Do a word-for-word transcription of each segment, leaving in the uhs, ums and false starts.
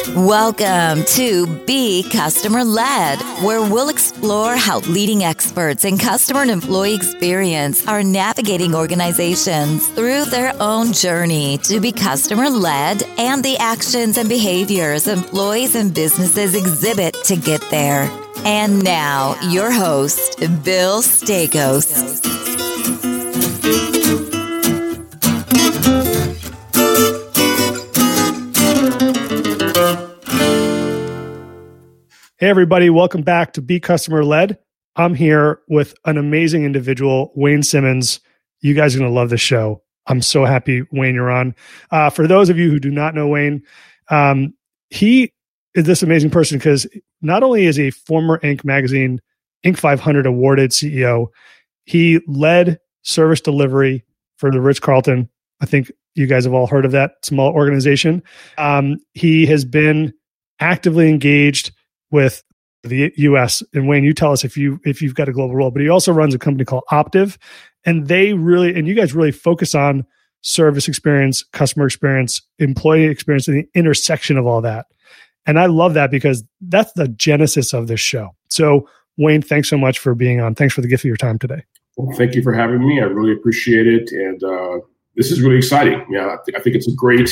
Welcome to Be Customer Led, where we'll explore how leading experts in customer and employee experience are navigating organizations through their own journey to be customer led and the actions and behaviors employees and businesses exhibit to get there. And now, your host, Bill Staikos. Hey, everybody. Welcome back to Be Customer Led. I'm here with an amazing individual, Wayne Simmons. You guys are going to love this show. I'm so happy, Wayne, you're on. Uh, for those of you who do not know Wayne, um, he is this amazing person because not only is he a former Inc magazine, Inc five hundred awarded C E O, he led service delivery for the Ritz-Carlton. I think you guys have all heard of that small organization. Um, he has been actively engaged with the U S. And Wayne, you tell us if you if you've got a global role, but he also runs a company called Optiv, and they really and you guys really focus on service experience, customer experience, employee experience, and the intersection of all that. And I love that because that's the genesis of this show. So Wayne, thanks so much for being on. Thanks for the gift of your time today. Well, thank you for having me. I really appreciate it. And uh, this is really exciting. Yeah, I, th- I think it's a great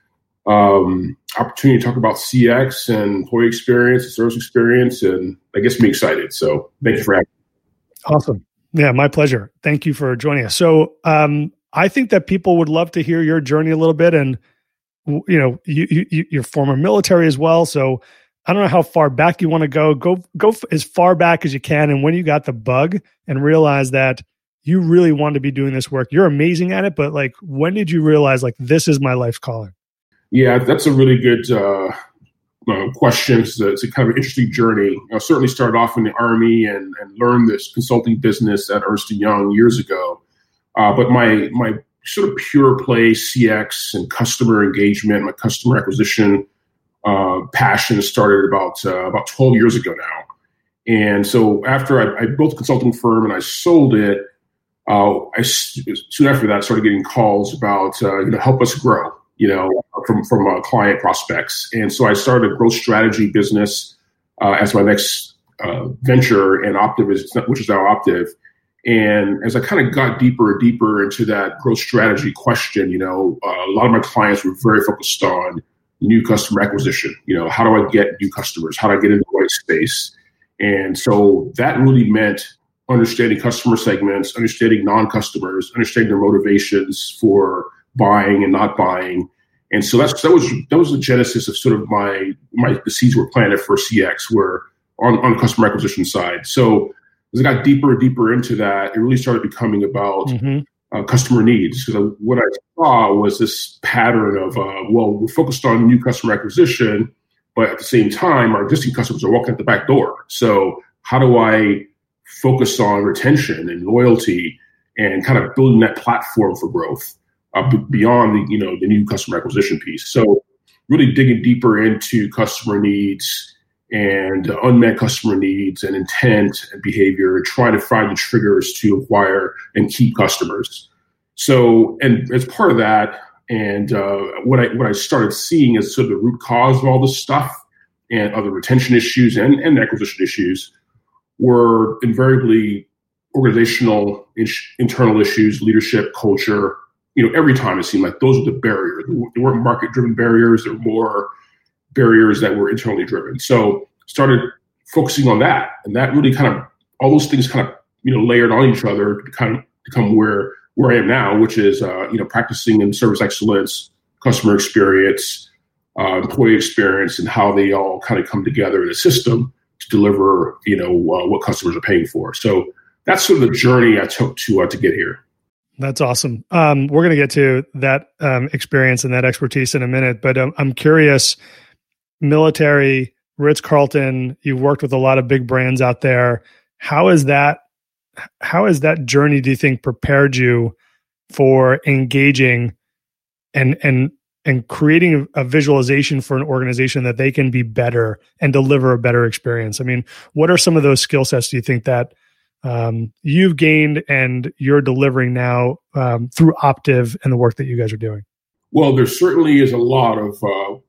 um, opportunity to talk about C X and employee experience, and service experience, and that gets me excited. So thank you for having me. Awesome. Yeah, my pleasure. Thank you for joining us. So um, I think that people would love to hear your journey a little bit, and you know, you, you you're former military as well. So I don't know how far back you want to go. Go go f- as far back as you can, and when you got the bug and realized that you really want to be doing this work, you're amazing at it. But like, when did you realize like this is my life's calling? Yeah, that's a really good uh, uh, question. It's a, it's a kind of an interesting journey. I certainly started off in the Army and, and learned this consulting business at Ernst and Young years ago. Uh, but my my sort of pure play C X and customer engagement, my customer acquisition uh, passion started about uh, about twelve years ago now. And so after I, I built a consulting firm and I sold it, uh, I soon after that started getting calls about uh, you know help us grow. you know, from, from uh, client prospects. And so I started a growth strategy business uh, as my next uh, venture, and Optiv is, which is now Optiv. And as I kind of got deeper and deeper into that growth strategy question, you know, uh, a lot of my clients were very focused on new customer acquisition. You know, how do I get new customers? How do I get into the right space? And so that really meant understanding customer segments, understanding non-customers, understanding their motivations for buying and not buying. And so that's that was that was the genesis of sort of my my the seeds were planted for C X were on, on the customer acquisition side. So as I got deeper and deeper into that, it really started becoming about mm-hmm. uh, customer needs. Because what I saw was this pattern of, uh, well, we're focused on new customer acquisition, but at the same time, our existing customers are walking out the back door. So how do I focus on retention and loyalty and kind of building that platform for growth? Uh, b- beyond the, you know, the new customer acquisition piece. So really digging deeper into customer needs and uh, unmet customer needs and intent and behavior, and trying to find the triggers to acquire and keep customers. So, and as part of that, and uh, what I what I started seeing as sort of the root cause of all this stuff and other retention issues and, and acquisition issues were invariably organizational, ish, internal issues, leadership, culture. You know, every time it seemed like those were the barriers. They weren't market-driven barriers. They were more barriers that were internally driven. So started focusing on that. And that really kind of, all those things kind of, you know, layered on each other to kind of become where, where I am now, which is, uh, you know, practicing in service excellence, customer experience, uh, employee experience, and how they all kind of come together in a system to deliver, you know, uh, what customers are paying for. So that's sort of the journey I took to uh, to get here. That's awesome. Um, we're going to get to that um, experience and that expertise in a minute, but um, I'm curious, military, Ritz-Carlton, you've worked with a lot of big brands out there. How is that, how has that journey, do you think, prepared you for engaging and, and, and creating a visualization for an organization that they can be better and deliver a better experience? I mean, what are some of those skill sets do you think that Um, you've gained and you're delivering now um, through Optiv and the work that you guys are doing? Well, there certainly is a lot of uh,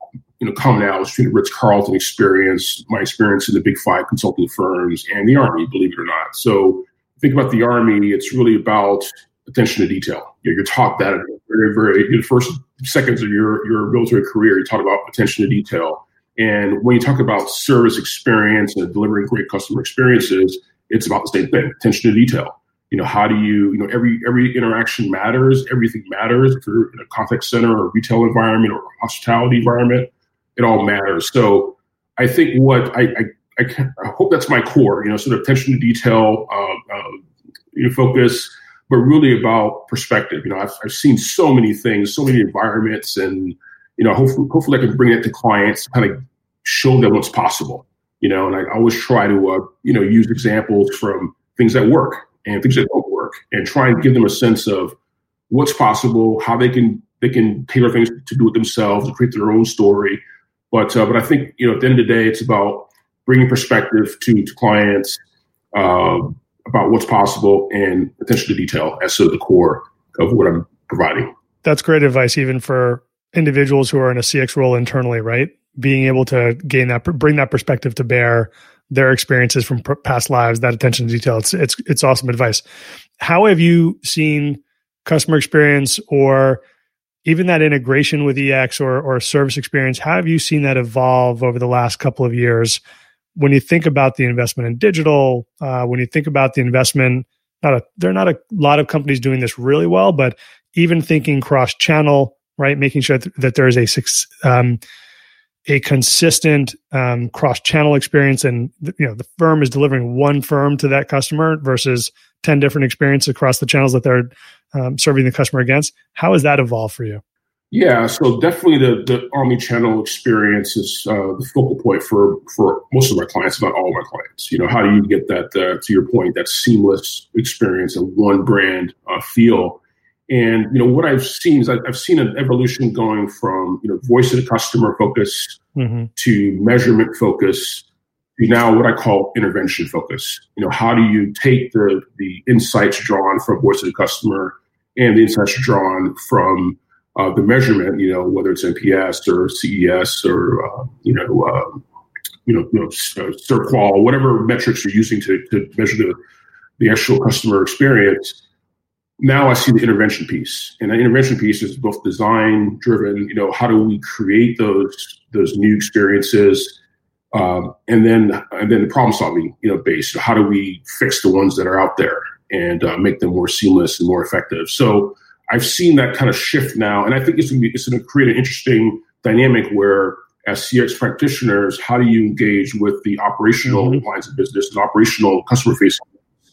you know, commonalities between the Ritz-Carlton experience, my experience in the big five consulting firms, and the Army, believe it or not. So think about the Army, it's really about attention to detail. You know, you're taught that very, very, in the first seconds of your, your military career, you're taught about attention to detail. And when you talk about service experience and delivering great customer experiences, it's about the same thing, attention to detail. You know, how do you, you know, every every interaction matters, everything matters. If you're in a contact center or retail environment or hospitality environment, it all matters. So I think what I, I, I, can, I hope that's my core, you know, sort of attention to detail, uh, uh, you know, focus, but really about perspective. You know, I've, I've seen so many things, so many environments, and, you know, hopefully, hopefully I can bring it to clients to kind of show them what's possible, you know, and I always try to, uh, you know, use examples from things that work and things that don't work, and try and give them a sense of what's possible, how they can they can tailor things to do it themselves, and create their own story. But uh, but I think, you know, at the end of the day, it's about bringing perspective to, to clients uh, about what's possible and attention to detail as sort of the core of what I'm providing. That's great advice, even for individuals who are in a C X role internally, right? Being able to gain that, bring that perspective to bear, their experiences from past lives, that attention to detail. It's it's it's awesome advice. How have you seen customer experience, or even that integration with E X or or service experience? How have you seen that evolve over the last couple of years? When you think about the investment in digital, uh, when you think about the investment, not a, there are not a lot of companies doing this really well, but even thinking cross-channel, right? Making sure that, that there is a um, a consistent um, cross-channel experience, and you know the firm is delivering one firm to that customer versus ten different experiences across the channels that they're um, serving the customer against. How has that evolved for you? Yeah, so definitely the the omni-channel experience is uh, the focal point for for most of my clients, if not all of my clients. You know, how do you get that, uh, to your point, that seamless experience and one brand uh, feel? And, you know, what I've seen is I've, I've seen an evolution going from, you know, voice of the customer focus mm-hmm. to measurement focus to now what I call intervention focus. You know, how do you take the, the insights drawn from voice of the customer and the insights drawn from uh, the measurement, you know, whether it's N P S or C E S or, uh, you know, uh, you know, you know, CertQual, whatever metrics you're using to, to measure the, the actual customer experience. Now I see the intervention piece, and the intervention piece is both design driven. You know, how do we create those those new experiences, um, and then and then the problem solving, you know, based. How do we fix the ones that are out there and uh, make them more seamless and more effective? So I've seen that kind of shift now, and I think it's going to be, it's going to create an interesting dynamic where, as C X practitioners, how do you engage with the operational mm-hmm. lines of business and operational customer facing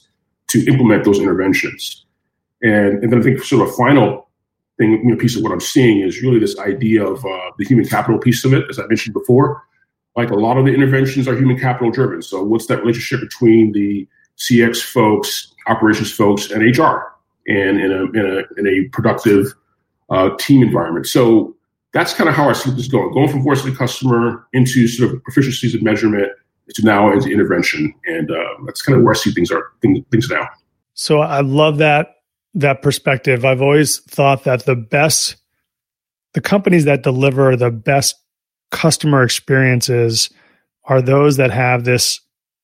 to implement those interventions? And, and then I think sort of a final thing, you know, piece of what I'm seeing is really this idea of uh, the human capital piece of it, as I mentioned before. Like a lot of the interventions are human capital driven. So what's that relationship between the C X folks, operations folks, and H R, and in a in a in a productive uh, team environment? So that's kind of how I see this going, going from voice of the customer into sort of proficiencies of measurement to now into intervention, and uh, that's kind of where I see things are things, things now. So I love that. that perspective. I've always thought that the best, the companies that deliver the best customer experiences are those that have this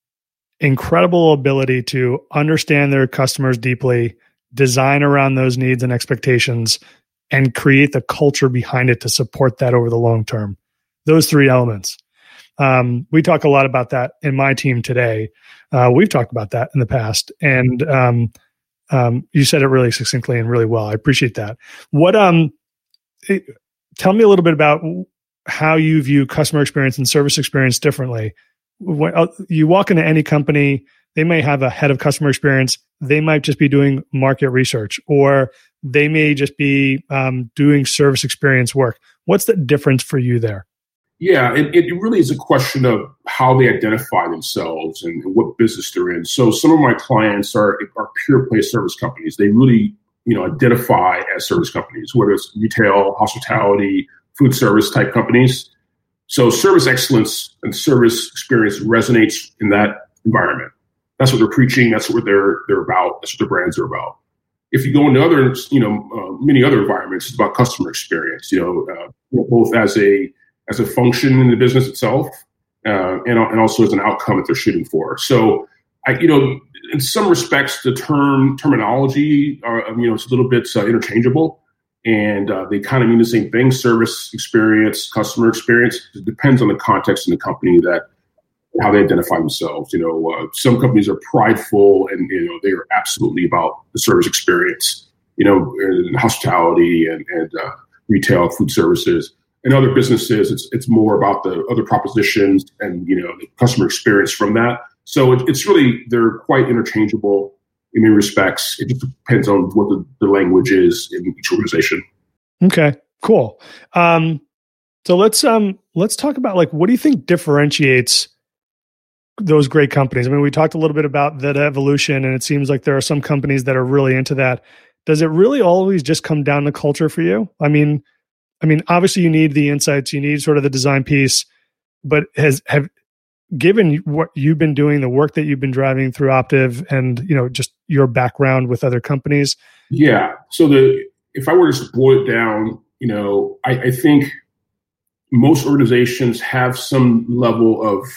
incredible ability to understand their customers deeply, design around those needs and expectations, and create the culture behind it to support that over the long term. Those three elements. Um, we talk a lot about that in my team today. Uh, we've talked about that in the past, and um, Um, you said it really succinctly and really well. I appreciate that. What, um, it, tell me a little bit about how you view customer experience and service experience differently. When uh, you walk into any company, they may have a head of customer experience. They might just be doing market research, or they may just be um, doing service experience work. What's the difference for you there? Yeah, it, it really is a question of how they identify themselves and what business they're in. So some of my clients are are pure play service companies. They really, you know, identify as service companies, whether it's retail, hospitality, food service type companies. So service excellence and service experience resonates in that environment. That's what they're preaching. That's what they're they're about. That's what their brands are about. If you go into other, you know, uh, many other environments, it's about customer experience. You know, uh, both as a as a function in the business itself, uh, and, and also as an outcome that they're shooting for. So, I, you know, in some respects, the term terminology, are, you know, it's a little bit uh, interchangeable, and uh, they kind of mean the same thing: service experience, customer experience. It depends on the context in the company that how they identify themselves. You know, uh, some companies are prideful, and you know they are absolutely about the service experience. You know, in hospitality and and uh, retail, food services. In other businesses, it's it's more about the other propositions and you know the customer experience from that. So it, it's really, they're quite interchangeable in many respects. It just depends on what the, the language is in each organization. Okay, cool. Um, so let's um, let's talk about like, what do you think differentiates those great companies? I mean, we talked a little bit about that evolution, and it seems like there are some companies that are really into that. Does it really always just come down to culture for you? I mean, I mean, obviously you need the insights, you need sort of the design piece, but has have given what you've been doing, the work that you've been driving through Optiv, and you know just your background with other companies. Yeah. So the if I were to boil it down, you know, I, I think most organizations have some level of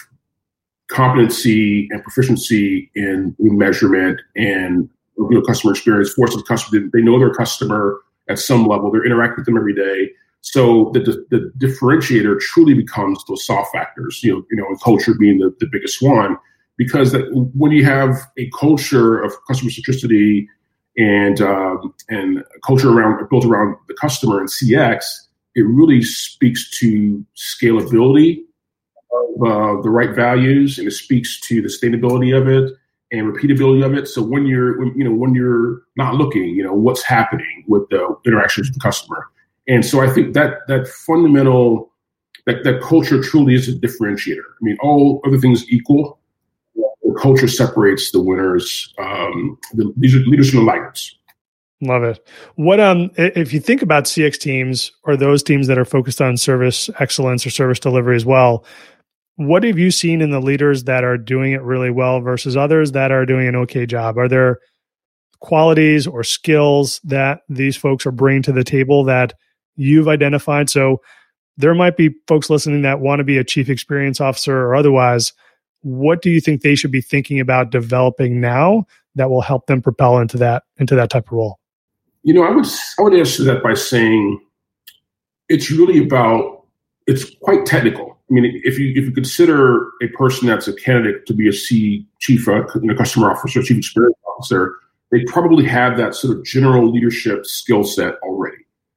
competency and proficiency in, in measurement and you know customer experience. Forces customer, they know their customer at some level. They're interacting with them every day. So the, the the differentiator truly becomes those soft factors, you know, you know, and culture being the, the biggest one, because that, when you have a culture of customer centricity and um, and a culture around built around the customer and C X, it really speaks to scalability of uh, the right values, and it speaks to the sustainability of it and repeatability of it. So when you're when, you know when you're not looking, you know what's happening with the interactions with the customer. And so I think that that fundamental, that, that culture truly is a differentiator. I mean, all other things equal, the culture separates the winners. Um, the, these are leaders from the laggards. Love it. What um, if you think about C X teams or those teams that are focused on service excellence or service delivery as well, what have you seen in the leaders that are doing it really well versus others that are doing an okay job? Are there qualities or skills that these folks are bringing to the table that you've identified? So there might be folks listening that want to be a chief experience officer or otherwise. What do you think they should be thinking about developing now that will help them propel into that into that type of role? You know, I would I would answer that by saying it's really about, it's quite technical. I mean, if you if you consider a person that's a candidate to be a C chief uh, you know, customer officer, chief experience officer, they probably have that sort of general leadership skill set already.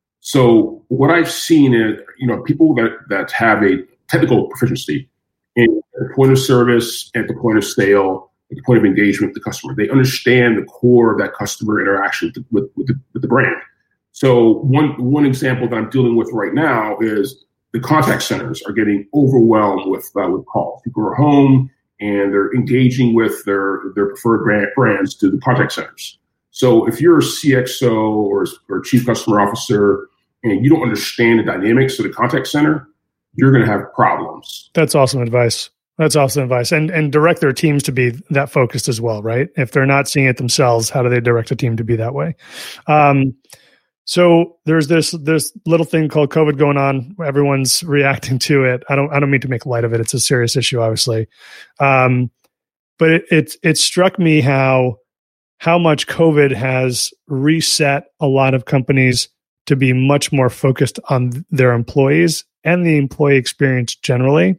So what I've seen is, you know, people that, that have a technical proficiency in the point of service, at the point of sale, at the point of engagement with the customer, they understand the core of that customer interaction with, with, with, the, with the brand. So one one example that I'm dealing with right now is the contact centers are getting overwhelmed with uh, with calls. People are home and they're engaging with their their preferred brand, brands to the contact centers. So if you're a C X O or, or chief customer officer and you don't understand the dynamics of the contact center, you're going to have problems. That's awesome advice. That's awesome advice. And and direct their teams to be that focused as well, right? If they're not seeing it themselves, how do they direct a team to be that way? Um, so there's this this little thing called COVID going on. Everyone's reacting to it. I don't I don't mean to make light of it. It's a serious issue, obviously. Um, but it, it it struck me how how much COVID has reset a lot of companies to be much more focused on their employees and the employee experience generally.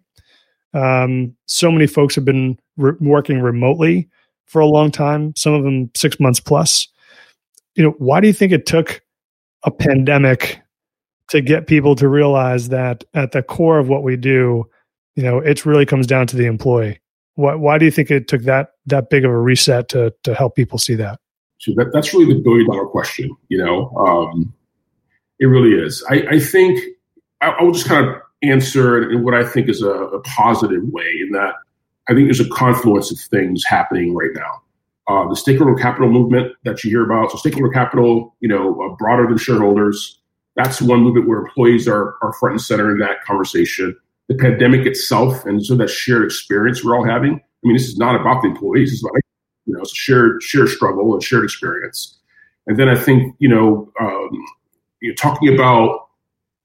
Um, so many folks have been re- working remotely for a long time, some of them six months plus. You know, why do you think it took a pandemic to get people to realize that at the core of what we do, you know, it really comes down to the employee? Why, why do you think it took that that big of a reset to to help people see that? So that, that's really the billion dollar question, you know. Um, it really is. I, I think I, I will just kind of answer in what I think is a, a positive way, in that I think there's a confluence of things happening right now. Uh, the stakeholder capital movement that you hear about, so stakeholder capital, you know, uh, broader than shareholders, that's one movement where employees are, are front and center in that conversation. The pandemic itself, and so that shared experience we're all having. I mean, this is not about the employees. It's about, you know, it's a shared, shared struggle and shared experience. And then I think, you know, um, you know, talking about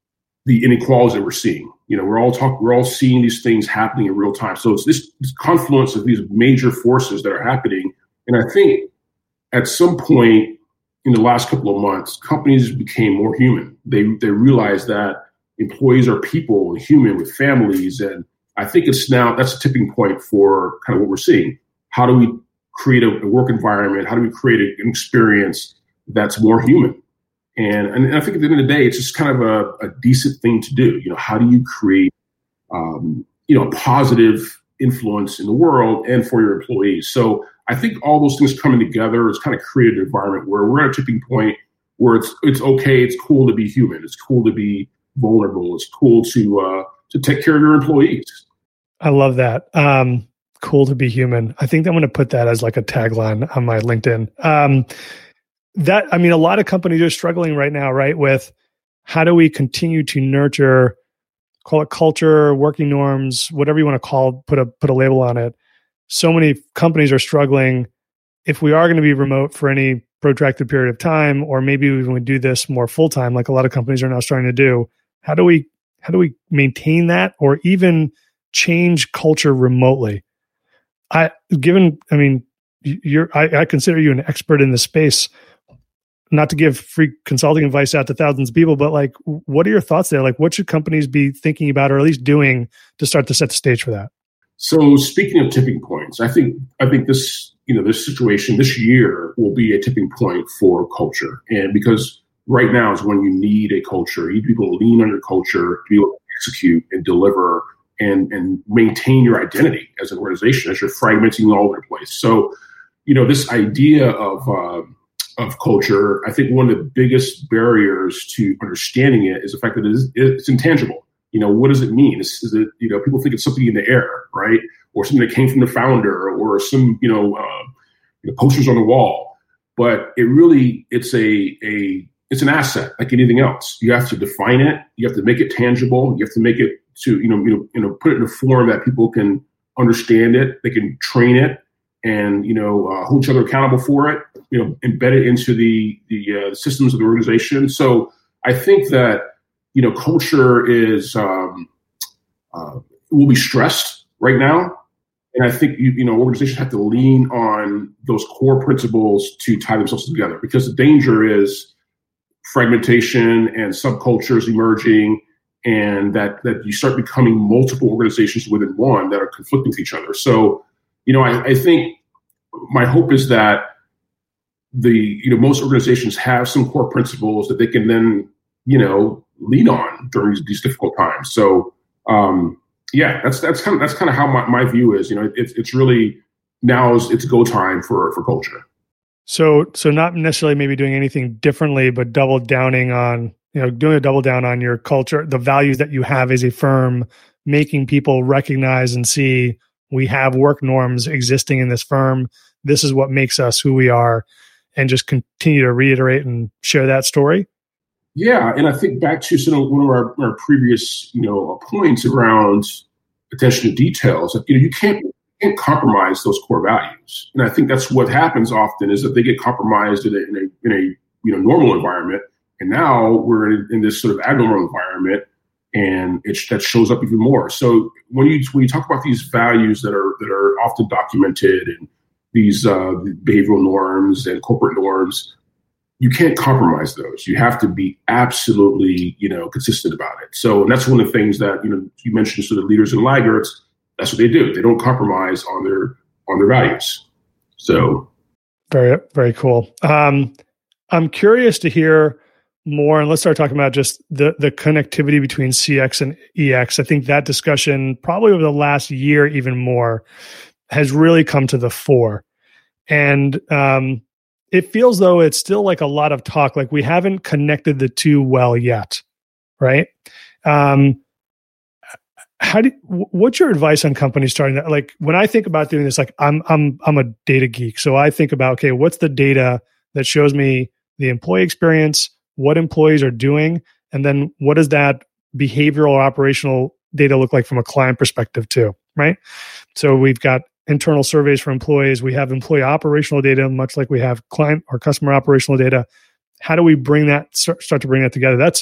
the inequalities that we're seeing. You know, we're all talk, we're all seeing these things happening in real time. So it's this, this confluence of these major forces that are happening. And I think at some point in the last couple of months, companies became more human. They they realized that employees are people, human with families. And I think it's now, that's a tipping point for kind of what we're seeing. How do we create a, a work environment? How do we create a, an experience that's more human? And, and I think at the end of the day, it's just kind of a, a decent thing to do. You know, how do you create, um, you know, a positive influence in the world and for your employees? So I think all those things coming together has kind of created an environment where we're at a tipping point where it's it's okay, it's cool to be human, it's cool to be vulnerable, it's cool to uh, to take care of your employees. I love that. Um, cool to be human. I think I'm going to put that as like a tagline on my LinkedIn. Um, that I mean, a lot of companies are struggling right now, right? With how do we continue to nurture, call it culture, working norms, whatever you want to call, put a put a label on it. So many companies are struggling. If we are going to be remote for any protracted period of time, or maybe even we do this more full time, like a lot of companies are now starting to do, how do we how do we maintain that, or even change culture remotely? I given, I mean, you're I, I consider you an expert in this space. Not to give free consulting advice out to thousands of people, but like, what are your thoughts there? Like, what should companies be thinking about, or at least doing, to start to set the stage for that? So, speaking of tipping points, I think I think this you know this situation this year will be a tipping point for culture, and because right now is when you need a culture, you need people to lean on your culture to be able to execute and deliver and and maintain your identity as an organization as you're fragmenting all over the place. So, you know, this idea of uh, of culture, I think one of the biggest barriers to understanding it is the fact that it is, it's intangible. You know, what does it mean? Is, is it, you know, people think it's something in the air, right? Or something that came from the founder, or some, you know, uh, you know, posters on the wall. But it really, it's a, a, it's an asset like anything else. You have to define it. You have to make it tangible. You have to make it to, you know, you know, you know, put it in a form that people can understand it. They can train it, and, you know, uh, hold each other accountable for it. You know, embed it into the the uh, systems of the organization. So I think that, you know, culture is um, uh, will be stressed right now, and I think you, you know organizations have to lean on those core principles to tie themselves together, because the danger is fragmentation and subcultures emerging, and that that you start becoming multiple organizations within one that are conflicting with each other. So, you know, I, I think my hope is that the you know most organizations have some core principles that they can then you know lean on during these, these difficult times. So um, yeah, that's that's kind of that's kind of how my, my view is. You know, it's it's really now is it's go time for for culture. So so not necessarily maybe doing anything differently, but double downing on you know doing a double down on your culture, the values that you have as a firm, making people recognize and see we have work norms existing in this firm. This is what makes us who we are, and just continue to reiterate and share that story. Yeah, and I think back to sort of one of our, our previous, you know, points around attention to details. You know, you can't you can't compromise those core values, and I think that's what happens often is that they get compromised in a in a, in a you know normal environment, and now we're in, in this sort of abnormal environment, and it that shows up even more. So when you when you talk about these values that are that are often documented and these uh, behavioral norms and corporate norms, you can't compromise those. You have to be absolutely, you know, consistent about it. So, and that's one of the things that, you know, you mentioned sort of leaders and laggards. That's what they do. They don't compromise on their, on their values. So. Very, very cool. Um, I'm curious to hear more, and let's start talking about just the, the connectivity between C X and E X. I think that discussion probably over the last year, even more, has really come to the fore. And, um, it feels though it's still like a lot of talk, like we haven't connected the two well yet, right? Um, how do what's your advice on companies starting that? Like when I think about doing this, like I'm I'm I'm a data geek, so I think about okay, what's the data that shows me the employee experience, what employees are doing, and then what does that behavioral or operational data look like from a client perspective too, right? So we've got internal surveys for employees. We have employee operational data, much like we have client or customer operational data. How do we bring that, start to bring that together? That's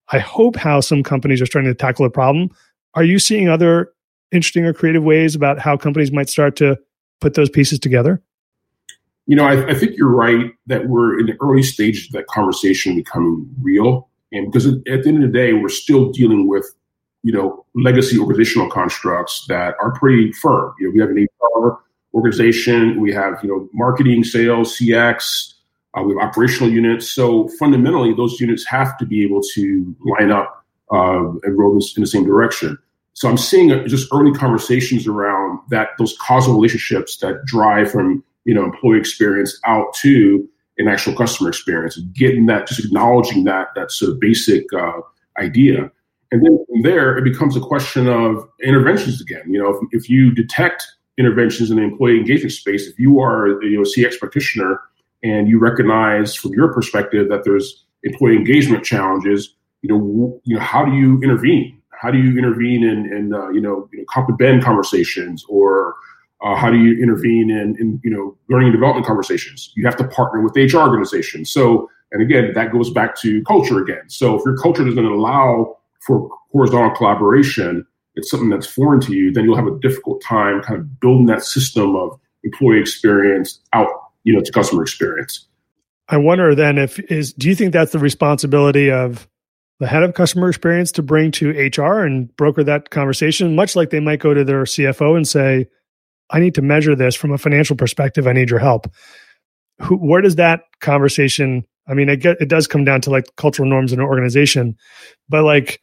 I hope, how some companies are starting to tackle the problem. Are you seeing other interesting or creative ways about how companies might start to put those pieces together? You know, I, I think you're right that we're in the early stages of that conversation becoming real. And because at the end of the day, we're still dealing with, you know, legacy organizational constructs that are pretty firm. You know, we have an H R organization, we have, you know, marketing, sales, C X, uh, we have operational units. So fundamentally, those units have to be able to line up uh, and roll this in the same direction. So I'm seeing uh, just early conversations around that, those causal relationships that drive from, you know, employee experience out to an actual customer experience, and getting that, just acknowledging that, that sort of basic uh, idea. And then from there, it becomes a question of interventions again. You know, if, if you detect interventions in the employee engagement space, if you are, you know, a C X practitioner and you recognize from your perspective that there's employee engagement challenges, you know, w- you know, how do you intervene? How do you intervene in, in uh, you know, you know, comp and ben conversations, or uh, how do you intervene in, in, you know, learning and development conversations? You have to partner with the H R organization. So, and again, that goes back to culture again. So if your culture doesn't allow for horizontal collaboration, it's something that's foreign to you, then you'll have a difficult time kind of building that system of employee experience out, you know, to customer experience. I wonder then if is, do you think that's the responsibility of the head of customer experience to bring to H R and broker that conversation, much like they might go to their C F O and say, I need to measure this from a financial perspective. I need your help. Who, where does that conversation, I mean, it, get, it does come down to like cultural norms in an organization, but like,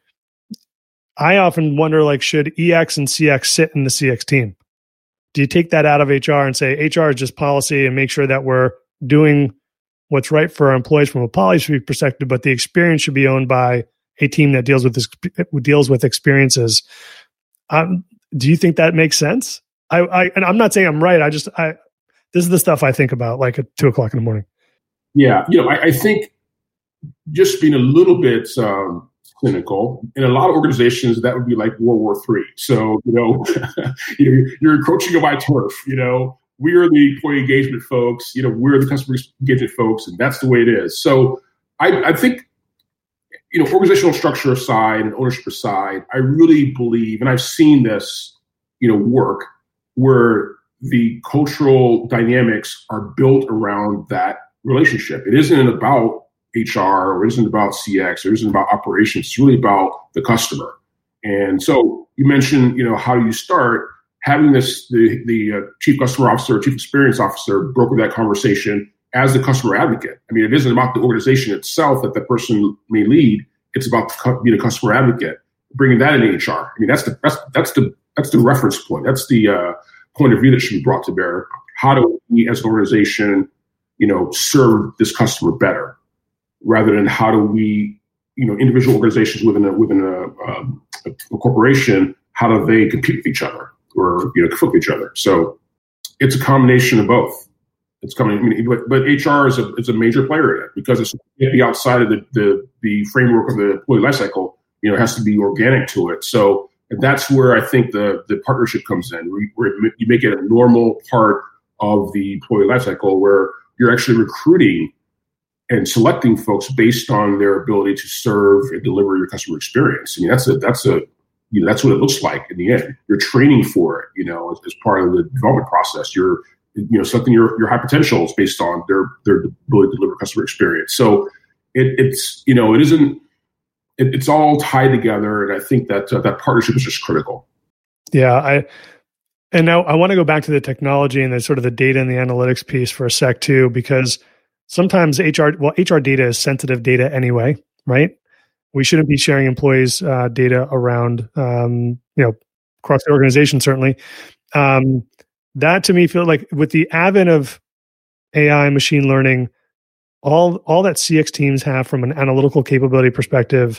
I often wonder, like, should E X and C X sit in the C X team? Do you take that out of H R and say H R is just policy and make sure that we're doing what's right for our employees from a policy perspective, but the experience should be owned by a team that deals with this, deals with experiences? Um, do you think that makes sense? I, I and I'm not saying I'm right. I just I this is the stuff I think about, like at two o'clock in the morning. Yeah, you know, I, I think just being a little bit um, cynical, in a lot of organizations that would be like World War Three. So you know, you're, you're encroaching on my turf. You know, we are the employee engagement folks. You know, we're the customer engagement folks, and that's the way it is. So I, I think, you know, organizational structure aside and ownership aside, I really believe, and I've seen this, you know, work where the cultural dynamics are built around that relationship. It isn't about H R, or it isn't about C X, or it isn't about operations. It's really about the customer. And so you mentioned, you know, how do you start having this, the, the uh, chief customer officer, chief experience officer broker that conversation as the customer advocate. I mean, it isn't about the organization itself that the person may lead. It's about the, being a customer advocate, bringing that in H R. I mean, that's the that's, that's the that's the reference point. That's the uh, point of view that should be brought to bear. How do we, as an organization, you know, serve this customer better, rather than how do we, you know, individual organizations within a within a, um, a corporation, how do they compete with each other or, you know, conflict with each other? So it's a combination of both. It's coming, I mean, but, but H R is a is a major player in it, because it's the outside of the, the the framework of the employee lifecycle. You know, it has to be organic to it. So and that's where I think the the partnership comes in, where you, where you make it a normal part of the employee lifecycle, where you're actually recruiting and selecting folks based on their ability to serve and deliver your customer experience. I mean, that's a that's a you know, that's what it looks like in the end. You're training for it, you know, as, as part of the development process. You're you know selecting your your high potentials based on their their ability to deliver customer experience. So it, it's you know it isn't it, it's all tied together, and I think that uh, that partnership is just critical. Yeah, I. And now I want to go back to the technology and the sort of the data and the analytics piece for a sec too, because sometimes H R, well, H R data is sensitive data anyway, right? We shouldn't be sharing employees' uh, data around, um, you know, across the organization, certainly. Um, that to me feels like with the advent of A I, machine learning, all all that C X teams have from an analytical capability perspective,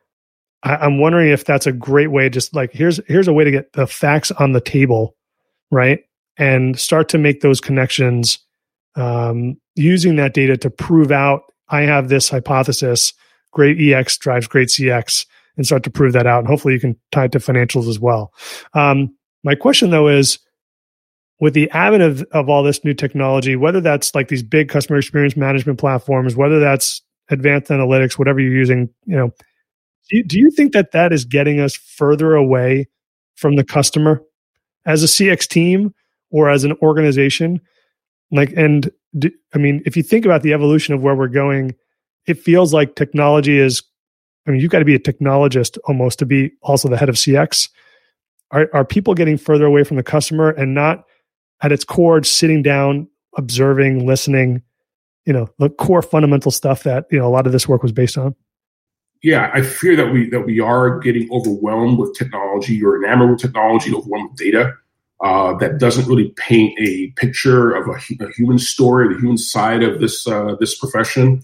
I, I'm wondering if that's a great way, just like here's here's a way to get the facts on the table, right? And start to make those connections um, using that data to prove out, I have this hypothesis, great E X drives great C X, and start to prove that out. And hopefully you can tie it to financials as well. Um, my question though is, with the advent of, of all this new technology, whether that's like these big customer experience management platforms, whether that's advanced analytics, whatever you're using, you know, Do you, do you think that that is getting us further away from the customer as a C X team or as an organization? Like, and do, I mean, if you think about the evolution of where we're going, it feels like technology is, I mean, you've got to be a technologist almost to be also the head of C X. Are, are people getting further away from the customer and not at its core, sitting down, observing, listening, you know, the core fundamental stuff that, you know, a lot of this work was based on? Yeah, I fear that we that we are getting overwhelmed with technology or enamored with technology, overwhelmed with data uh, that doesn't really paint a picture of a, a human story, the human side of this uh, this profession.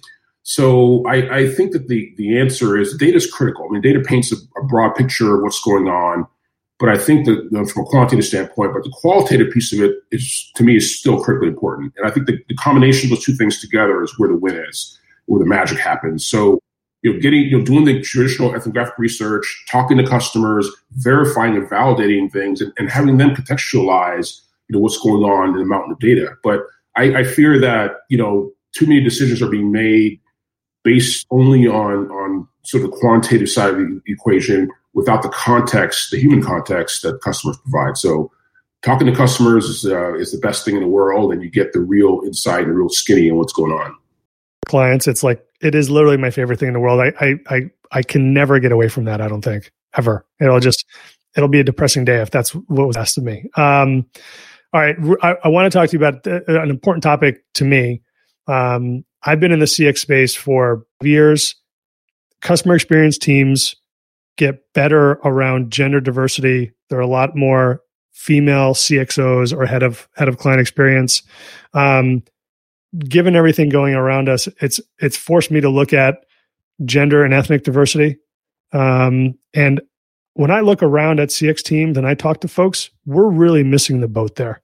So I, I think that the the answer is data is critical. I mean, data paints a, a broad picture of what's going on, but I think that you know, from a quantitative standpoint, but the qualitative piece of it is, to me, is still critically important. And I think the, the combination of those two things together is where the win is, where the magic happens. So you know, getting, you know, doing the traditional ethnographic research, talking to customers, verifying and validating things, and, and having them contextualize, you know, what's going on in the mountain of data. But I, I fear that, you know, too many decisions are being made based only on, on sort of the quantitative side of the equation without the context, the human context that customers provide. So talking to customers is, uh, is the best thing in the world, and you get the real insight and real skinny on what's going on. Clients, it's like, it is literally my favorite thing in the world. I, I, I, I can never get away from that. I don't think ever. It'll just, it'll be a depressing day if that's what was asked of me. Um, all right. I, I want to talk to you about th- an important topic to me. Um, I've been in the C X space for years. Customer experience teams get better around gender diversity. There are a lot more female C X Os or head of head of client experience. Um, given everything going around us, it's it's forced me to look at gender and ethnic diversity. Um, and when I look around at C X teams and I talk to folks, we're really missing the boat there.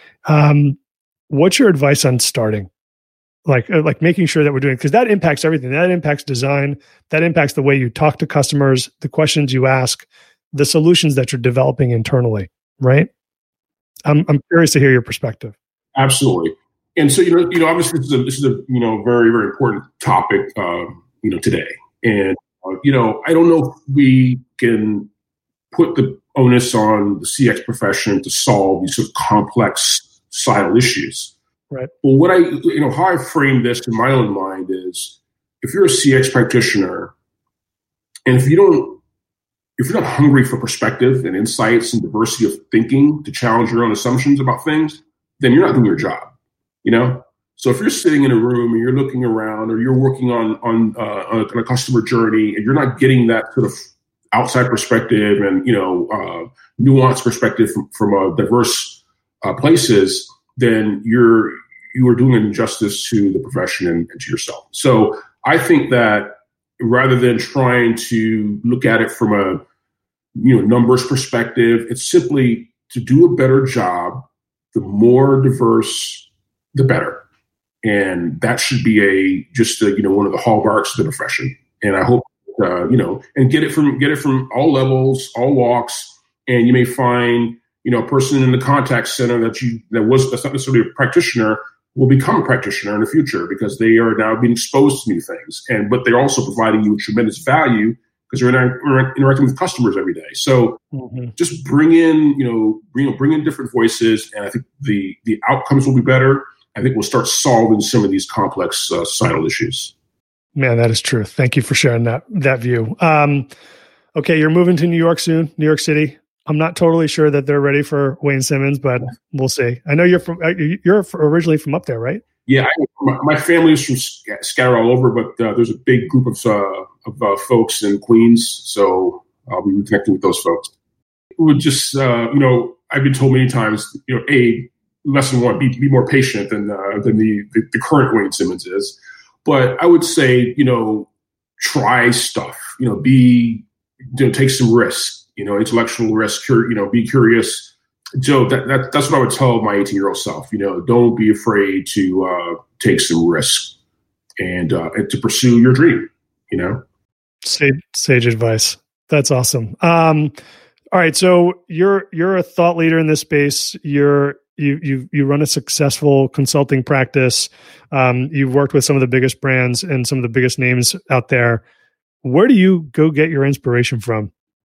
Um, what's your advice on starting? Like, like making sure that we're doing, because that impacts everything. That impacts design. That impacts the way you talk to customers, the questions you ask, the solutions that you're developing internally, right? I'm I'm curious to hear your perspective. Absolutely. And so, you know, you know, obviously this is a, this is a you know, very, very important topic, uh, you know, today. And, uh, you know, I don't know if we can put the onus on the C X profession to solve these sort of complex societal issues. Right. Well, what I, you know, how I frame this in my own mind is, if you're a C X practitioner, and if you don't, if you're not hungry for perspective and insights and diversity of thinking to challenge your own assumptions about things, then you're not doing your job. You know, so if you're sitting in a room and you're looking around, or you're working on on, uh, on a customer journey, and you're not getting that sort of outside perspective and, you know, uh, nuanced perspective from, from uh, diverse uh, places, then you're you are doing an injustice to the profession and, and to yourself. So I think that rather than trying to look at it from a you know numbers perspective, it's simply to do a better job. The more diverse, the better. And that should be a, just a, you know, one of the hallmarks of the profession. And I hope, uh, you know, and get it from, get it from all levels, all walks. And you may find, you know, a person in the contact center that you, that was, that's not necessarily a practitioner, will become a practitioner in the future because they are now being exposed to new things. And, but they're also providing you tremendous value because you're inter- interacting with customers every day. So mm-hmm. just bring in, you know, bring, bring in different voices. And I think the, the outcomes will be better. I think we'll start solving some of these complex uh, societal issues. Man, that is true. Thank you for sharing that that view. Um, okay, you're moving to New York soon, New York City. I'm not totally sure that they're ready for Wayne Simmons, but we'll see. I know you're from you're originally from up there, right? Yeah, I, my, my family is from scattered all over, but uh, there's a big group of uh, of uh, folks in Queens, so I'll be reconnecting with those folks. It would just, uh, you know, I've been told many times, you know, a lesson one, be, be more patient than uh, than the, the the current Wayne Simmons is. But I would say, you know, try stuff. You know, be you know, take some risks. You know, intellectual risk. Cur- you know, be curious. So that, that that's what I would tell my eighteen-year-old self. You know, don't be afraid to uh, take some risks and uh, and to pursue your dream. You know, sage sage advice. That's awesome. Um, all right, so you're you're a thought leader in this space. You're You you you run a successful consulting practice. Um, you've worked with some of the biggest brands and some of the biggest names out there. where do you go get your inspiration from?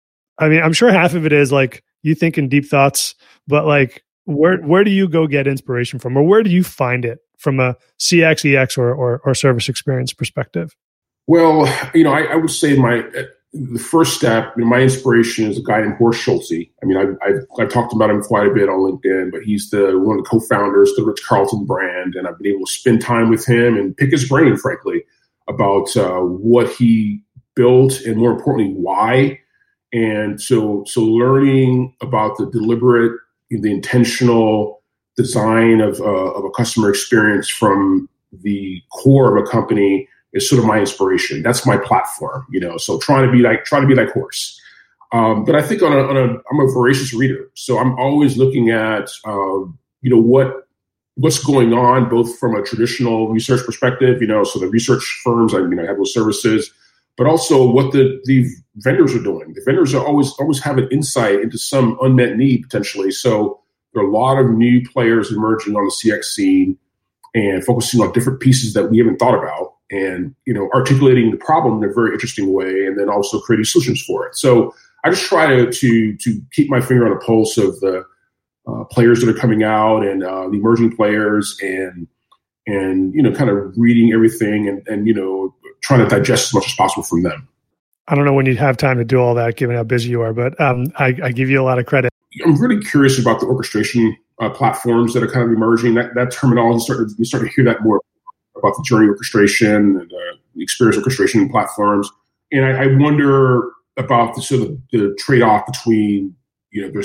I mean, I'm sure half of it is like you thinking deep thoughts, but like, where where do you go get inspiration from, or where do you find it from a C X, E X, or or, or service experience perspective? Well, you know, I, I would say my the first step, you know, my inspiration is a guy named Horst Schulze. I mean, I've, I've, I've talked about him quite a bit on LinkedIn, but he's the one of the co-founders of the Ritz-Carlton brand, and I've been able to spend time with him and pick his brain, frankly, about uh, what he built and, more importantly, why. And so, so learning about the deliberate, the intentional design of uh, of a customer experience from the core of a company is sort of my inspiration. That's my platform, you know. So trying to be like trying to be like Horst. Um, but I think on a, on a I'm a voracious reader, so I'm always looking at um, you know what what's going on, both from a traditional research perspective, you know, so the research firms, I mean, I have those services, but also what the the vendors are doing. The vendors are always always have an insight into some unmet need potentially. So there are a lot of new players emerging on the C X scene and focusing on different pieces that we haven't thought about, and you know, articulating the problem in a very interesting way, and then also creating solutions for it. So I just try to to to keep my finger on the pulse of the uh, players that are coming out and uh, the emerging players, and and you know, kind of reading everything and and you know, trying to digest as much as possible from them. I don't know when you'd have time to do all that, given how busy you are, but um, I, I give you a lot of credit. I'm really curious about the orchestration uh, platforms that are kind of emerging. That that terminology, start to, you start to hear that more about the journey orchestration and uh, the experience orchestration platforms. And I, I wonder about the sort of the trade-off between, you know, they're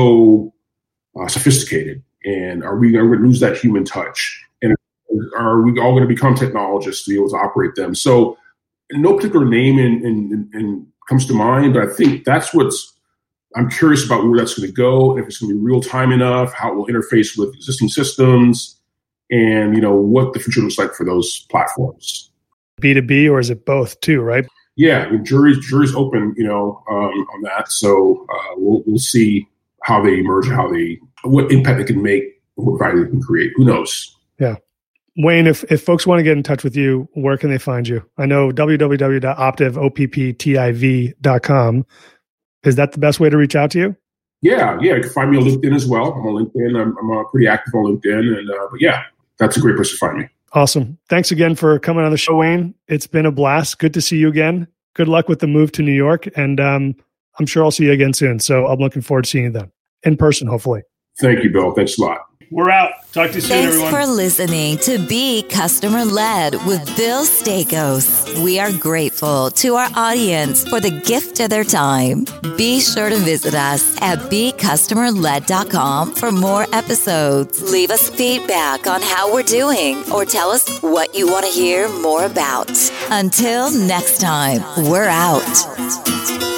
so uh, sophisticated, and are we going to lose that human touch? And are we all going to become technologists to be able to operate them? So no particular name in, in, in comes to mind, but I think that's what's, I'm curious about where that's going to go, if it's going to be real time enough, how it will interface with existing systems, and, you know, what the future looks like for those platforms. B two B, or is it both too, right? Yeah, I mean, jury's, jury's open, you know, um, on that. So uh, we'll, we'll see how they emerge, how they, what impact they can make, what value they can create. Who knows? Yeah. Wayne, if, if folks want to get in touch with you, where can they find you? I know w w w dot optiv, O P P T I V dot com. Is that the best way to reach out to you? Yeah, yeah. You can find me on LinkedIn as well. I'm on LinkedIn. I'm, I'm uh, pretty active on LinkedIn. And uh, but yeah, that's a great place to find me. Awesome. Thanks again for coming on the show, Wayne. It's been a blast. Good to see you again. Good luck with the move to New York. And um, I'm sure I'll see you again soon. So I'm looking forward to seeing you then in person, hopefully. Thank you, Bill. Thanks a lot. We're out. Talk to you soon, Thanks everyone. Thanks for listening to Be Customer Led with Bill Stakos. We are grateful to our audience for the gift of their time. Be sure to visit us at be customer led dot com for more episodes. Leave us feedback on how we're doing, or tell us what you want to hear more about. Until next time, we're out.